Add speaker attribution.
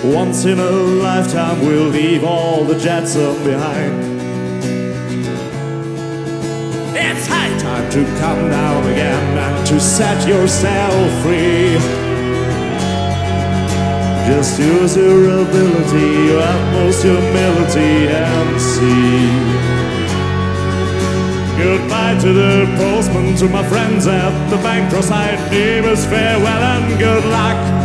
Speaker 1: Once in a lifetime we'll leave all the Jetsam behind. It's high time to come down again and to set yourself free. Just use your ability, your utmost humility, and see. Goodbye to the postman, to my friends at the bank, cross-eyed neighbors, farewell and good luck.